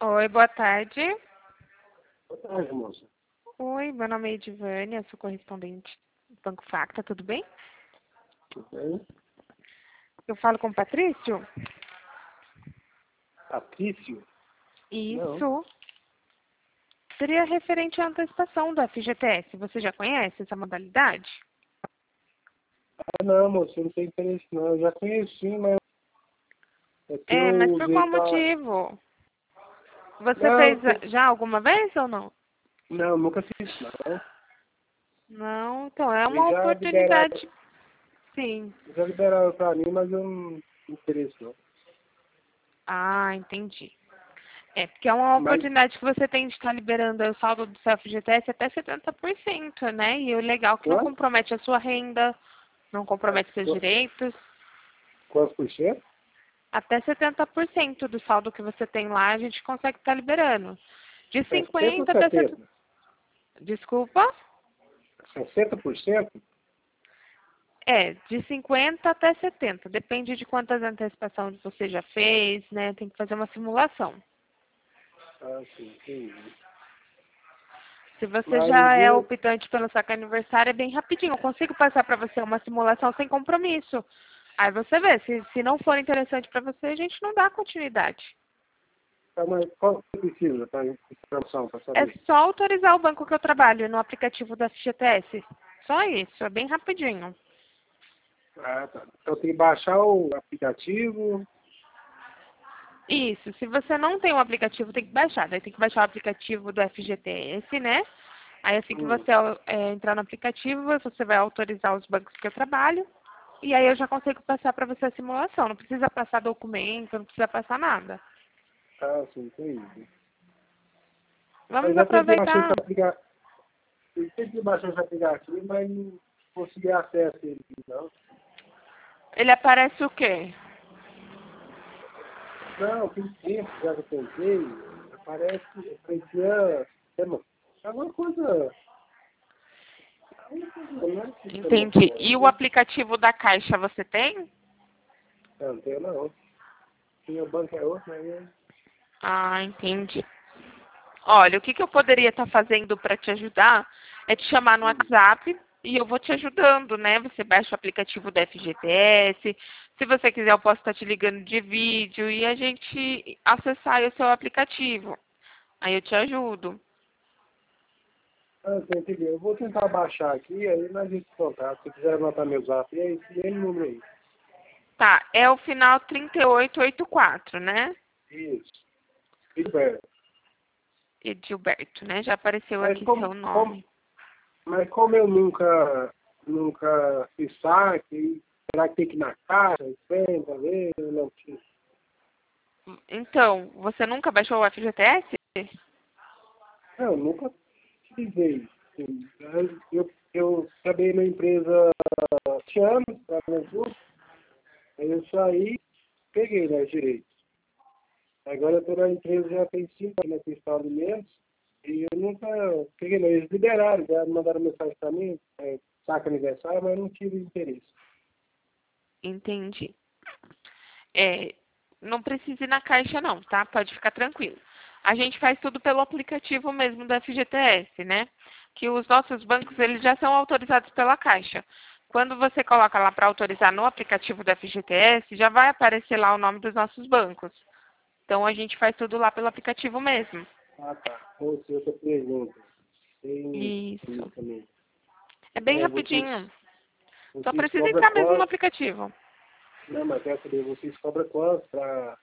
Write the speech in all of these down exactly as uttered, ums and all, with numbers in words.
Oi, boa tarde. Boa tarde, moça. Oi, meu nome é Edivânia, sou correspondente do Banco Facta, tudo bem? Tudo bem? Eu falo com o Patrício? Patrício? Não. Isso. Seria referente à antecipação do F G T S. Você já conhece essa modalidade? Ah, não, moça, eu não tenho interesse não. Eu já conheci, mas é que É, eu mas por usei qual pra... motivo? Você Não, fez tem... já alguma vez ou não? não, nunca fiz não. Não, então é Eles uma já liberaram, oportunidade, sim. já liberaram pra mim, mas eu não tenho interesse não. Ah, entendi. É, porque é uma Mas, oportunidade que você tem de estar liberando o saldo do seu F G T S até setenta por cento, né? E o legal é que não quanto? compromete a sua renda, não compromete seus Qu- direitos. Quantos por cento? Até setenta por cento do saldo que você tem lá, a gente consegue estar liberando. De sessenta ou cinquenta até setenta. setenta? Desculpa? sessenta por cento? É, de cinquenta até setenta. Depende de quantas antecipações você já fez, né? Tem que fazer uma simulação. Ah, sim, entendi. Se você Mas já é eu... optante pelo saque aniversário, é bem rapidinho. Eu consigo passar para você uma simulação sem compromisso. Aí você vê, se, se não for interessante para você, a gente não dá continuidade. Ah, mas qual que precisa para informação, para É saber? só autorizar o banco que eu trabalho no aplicativo da F G T S. Só isso, é bem rapidinho. Ah, tá. Então tem que baixar o aplicativo. Isso, se você não tem o aplicativo, tem que baixar. Daí tem que baixar o aplicativo do F G T S, né? Aí assim que Hum. você é, entrar no aplicativo, você vai autorizar os bancos que eu trabalho. E aí eu já consigo passar para você a simulação. Não precisa passar documento, não precisa passar nada. Ah, sim, entendi. Vamos Mas eu tentei baixar esse aproveitar. aplicativo, eu tentei baixar esse aplicativo, mas não consegui acesso a ele, não. Ele aparece o quê? Não, tem tempo já que eu tentei, aparece, parecia, é, mano, alguma coisa, alguma coisa, não é sistema Entendi. fora, E o né? aplicativo da Caixa você tem? Não, não tenho não. Tinha o banco é outro, mas eu... Ah, entendi. Olha, o que, que eu poderia estar fazendo para te ajudar é te chamar no Hum. WhatsApp e eu vou te ajudando, né? Você baixa o aplicativo da F G T S. Se você quiser, eu posso estar te ligando de vídeo e a gente acessar aí o seu aplicativo. Aí eu te ajudo. Ah, sim, entendi. Eu vou tentar baixar aqui, aí nós gente contato. Se quiser anotar meu zap, é esse mesmo número aí. Tá, é o final trinta e oito oitenta e quatro, né? Isso. Gilberto. Edilberto, né? Já apareceu Mas aqui como, seu como, nome. mas como eu nunca, nunca fiz saque, será que tem que ir na caixa, tem, tá vendo? Não, tinha. Então, você nunca baixou o F G T S? Não, nunca utilizei. Sim. Eu, eu, eu trabalhei na empresa há sete anos, trabalhando tudo, aí eu saí, peguei, né, direito. Agora eu estou na empresa já tem cinco anos, né, Cristal Alimentos, e eu nunca peguei, não. Eles liberaram, já mandaram mensagem para mim, é, saca aniversário, mas eu não tive interesse. Entendi. É, não precisa ir na caixa não, tá? Pode ficar tranquilo. A gente faz tudo pelo aplicativo mesmo da F G T S, né? Que os nossos bancos, eles já são autorizados pela Caixa. Quando você coloca lá para autorizar no aplicativo da F G T S, já vai aparecer lá o nome dos nossos bancos. Então a gente faz tudo lá pelo aplicativo mesmo. Ah, tá. Outra, outra pergunta. Tem Isso. isso também. É bem É, vocês, rapidinho. Só vocês precisa cobram entrar mesmo no quanto? aplicativo. Não, mas quero saber, vocês cobram quanto para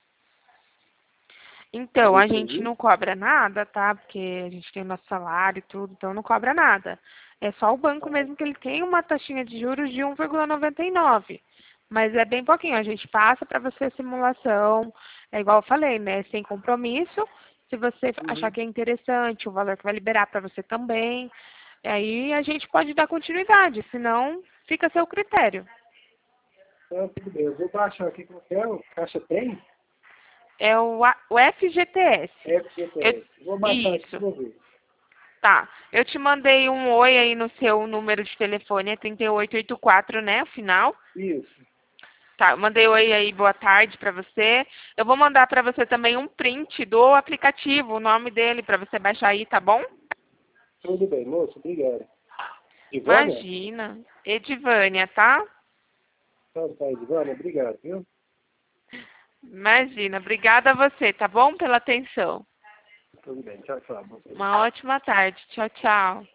Então, fazer a esse gente não serviço? cobra nada, tá? Porque a gente tem o nosso salário e tudo, então não cobra nada. É só o banco Ah, mesmo que ele tem uma taxinha de juros de um vírgula noventa e nove. Mas é bem pouquinho, a gente passa para você a simulação, é igual eu falei, né? Sem compromisso. Se você achar uhum. que é interessante, o valor que vai liberar para você também, aí a gente pode dar continuidade, senão fica a seu critério. Então, tudo bem. Eu vou baixar aqui qualquer caixa tem? É o, A- o F G T S. Eu- F G T S. Vou baixar aqui e isso. vou ver. Tá. Eu te mandei um oi aí no seu número de telefone, é trinta e oito oitenta e quatro, né? O final. Isso. Tá, eu mandei oi aí, boa tarde pra você. Eu vou mandar pra você também um print do aplicativo, o nome dele, pra você baixar aí, tá bom? Tudo bem, moço, obrigado. Ivânia? Imagina. Edivânia, tá? Então tá, Ivânia, obrigado, viu? Imagina. Obrigada a você, tá bom? Pela atenção. Tudo bem, tchau, tchau. Uma ótima tarde. Tchau, tchau.